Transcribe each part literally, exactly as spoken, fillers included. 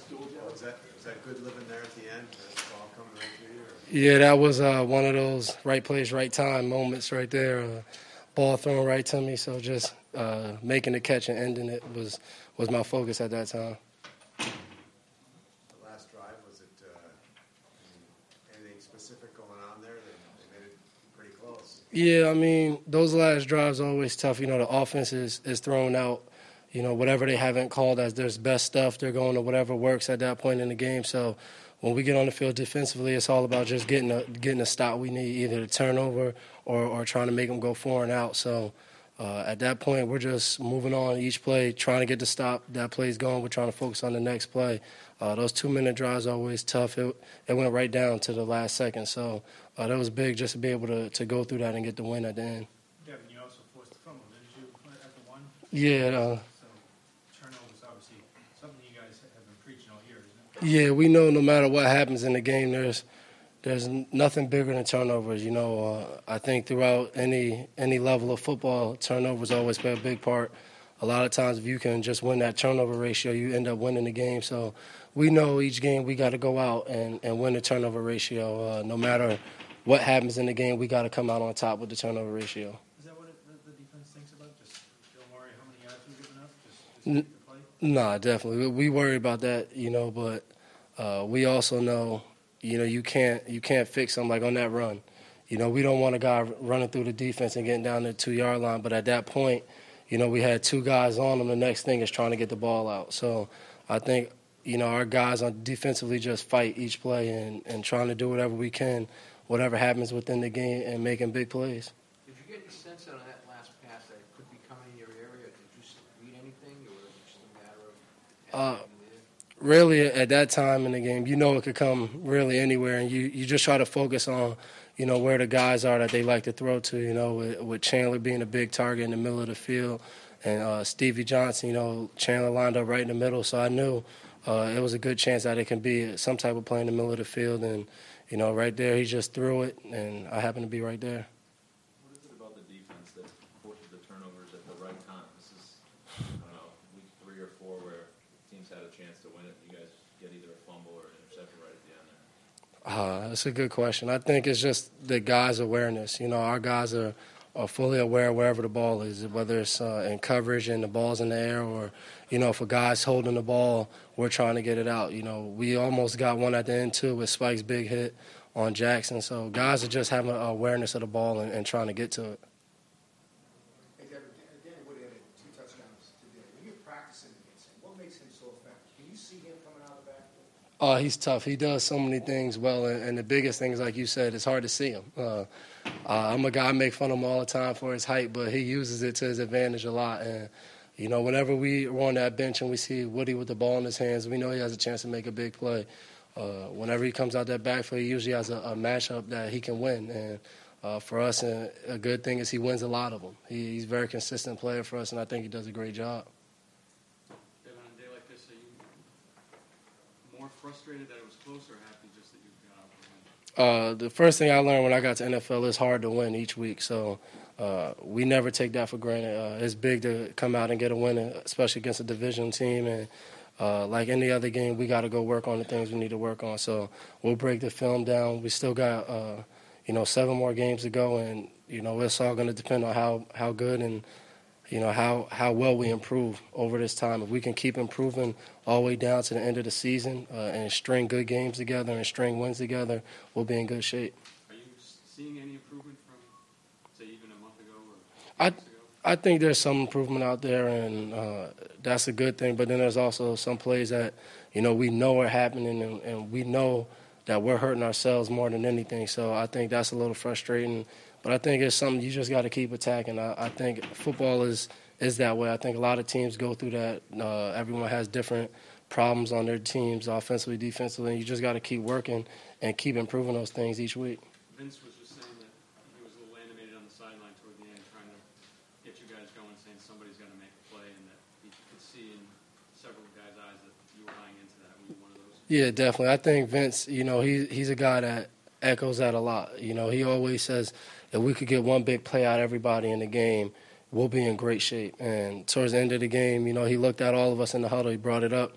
Was that, was that good living there at the end? Did the ball come right to you? Or? Yeah, that was uh, one of those right place, right time moments right there. Uh, ball thrown right to me, so just uh, making the catch and ending it was was my focus at that time. The last drive, was it uh, anything specific going on there? They, they made it pretty close. Yeah, I mean, those last drives are always tough. You know, the offense is, is thrown out. You know, whatever they haven't called as their best stuff, they're going to whatever works at that point in the game. So when we get on the field defensively, it's all about just getting a getting a stop we need, either a turnover or, or trying to make them go four and out. So uh, at that point, we're just moving on each play, trying to get the stop. That play's gone. We're trying to focus on the next play. Uh, those two-minute drives are always tough. It, it went right down to the last second. So uh, that was big just to be able to, to go through that and get the win at the end. Devin, you also forced the fumble, didn't you, at the one? Yeah. Uh, Yeah, we know no matter what happens in the game, there's there's nothing bigger than turnovers. You know, uh, I think throughout any any level of football, turnovers always play a big part. A lot of times, if you can just win that turnover ratio, you end up winning the game. So we know each game we got to go out and, and win the turnover ratio. Uh, no matter what happens in the game, we got to come out on top with the turnover ratio. Is that what it, the, the defense thinks about? Just don't worry how many yards you're giving up? Just, just N- Nah, definitely. We worry about that, you know, but uh, we also know, you know, you can't you can't fix them like on that run. You know, we don't want a guy running through the defense and getting down to the two-yard line, but at that point, you know, we had two guys on them. The next thing is trying to get the ball out. So I think, you know, our guys on defensively just fight each play and, and trying to do whatever we can, whatever happens within the game, and making big plays. Did you get any sense out of that last pass that it could be coming in your area? Did you read anything, or was it just a matter of uh, really, at that time in the game, you know it could come really anywhere, and you, you just try to focus on, you know, where the guys are that they like to throw to, you know, with, with Chandler being a big target in the middle of the field and uh, Stevie Johnson, you know, Chandler lined up right in the middle. So I knew uh, it was a good chance that it can be some type of play in the middle of the field. And, you know, right there, he just threw it, and I happened to be right there. What is it about the defense that forces the turnovers at the right time? This is, I don't know, week three or four where teams had a chance to win it. You guys get either a fumble or an interception right at the end there. Uh, that's a good question. I think it's just the guys' awareness. You know, our guys are, are fully aware wherever the ball is, whether it's uh, in coverage and the ball's in the air, or, you know, if a guy's holding the ball, we're trying to get it out. You know, we almost got one at the end, too, with Spike's big hit on Jackson. So guys are just having an awareness of the ball and, and trying to get to it. Hey, Devin, Danny Woody had two touchdowns today. When you're practicing against him, what makes him so effective? Can you see him coming out of the backfield? Oh, he's tough. He does so many things well, and, and the biggest thing is, like you said, it's hard to see him. Uh, uh, I'm a guy, I make fun of him all the time for his height, but he uses it to his advantage a lot. And, you know, whenever we are on that bench and we see Woody with the ball in his hands, we know he has a chance to make a big play. Uh, whenever he comes out that backfield, he usually has a, a matchup that he can win. And uh, for us, uh, a good thing is he wins a lot of them. He, he's a very consistent player for us, and I think he does a great job. Devin, on a day like this, are you more frustrated that it was close, or happy just that you got out the win? Uh, the first thing I learned when I got to N F L is hard to win each week. So uh, we never take that for granted. Uh, it's big to come out and get a win, especially against a division team. And uh, like any other game, we got to go work on the things we need to work on. So we'll break the film down. We still got, uh, you know, seven more games to go. And, you know, it's all going to depend on how, how good and, you know, how, how well we improve over this time. If we can keep improving all the way down to the end of the season uh, and string good games together and string wins together, we'll be in good shape. Are you seeing any improvement from, say, even a month ago or I, months ago? I think there's some improvement out there, and uh, that's a good thing. But then there's also some plays that, you know, we know are happening, and, and we know that we're hurting ourselves more than anything. So I think that's a little frustrating. But I think it's something you just got to keep attacking. I, I think football is is that way. I think a lot of teams go through that. Uh, everyone has different problems on their teams, offensively, defensively, and you just got to keep working and keep improving those things each week. Vince was just saying that he was a little animated on the sideline toward the end, trying to get you guys going, saying somebody's got to make a play, and that he could see in several guys' eyes that you were buying into that. Were you one of those? Yeah, definitely. I think Vince, you know, he he's a guy that echoes that a lot. You know, he always says, if we could get one big play out of everybody in the game, we'll be in great shape. And towards the end of the game, you know, he looked at all of us in the huddle, he brought it up,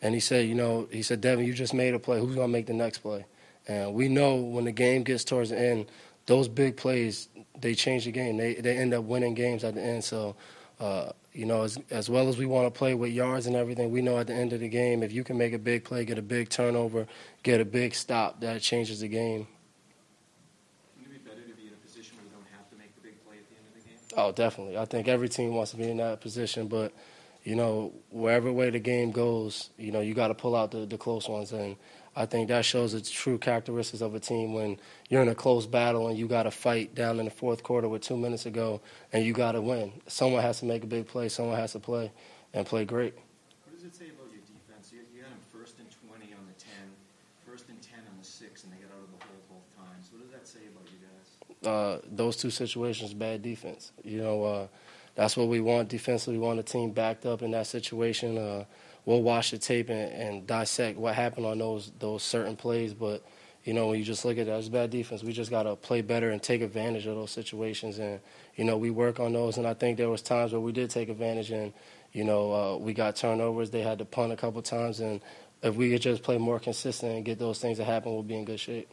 and he said, you know, he said, Devin, you just made a play. Who's going to make the next play? And we know when the game gets towards the end, those big plays, they change the game. They they end up winning games at the end. So, uh, you know, as as well as we want to play with yards and everything, we know at the end of the game, if you can make a big play, get a big turnover, get a big stop, that changes the game. Wouldn't it be better to be in a position where you don't have to make the big play at the end of the game? Oh, definitely. I think every team wants to be in that position, but, you know, wherever way the game goes, you know, you got to pull out the, the close ones. And I think that shows the true characteristics of a team when you're in a close battle and you got to fight down in the fourth quarter with two minutes to go and you got to win. Someone has to make a big play. Someone has to play and play great. What does it say about your defense? You, you had them first and twenty on the ten, first and ten on the six, and they got out of the hole both times. What does that say about you guys? Uh, those two situations, bad defense. You know, uh, that's what we want defensively. We want a team backed up in that situation. Uh, we'll watch the tape and, and dissect what happened on those those certain plays. But, you know, when you just look at that, it's bad defense. We just got to play better and take advantage of those situations. And, you know, we work on those. And I think there was times where we did take advantage and, you know, uh, we got turnovers. They had to punt a couple times. And if we could just play more consistent and get those things to happen, we'll be in good shape.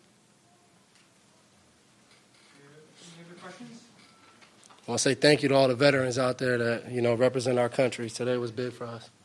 Any other questions? I want to say thank you to all the veterans out there that, you know, represent our country. Today was big for us.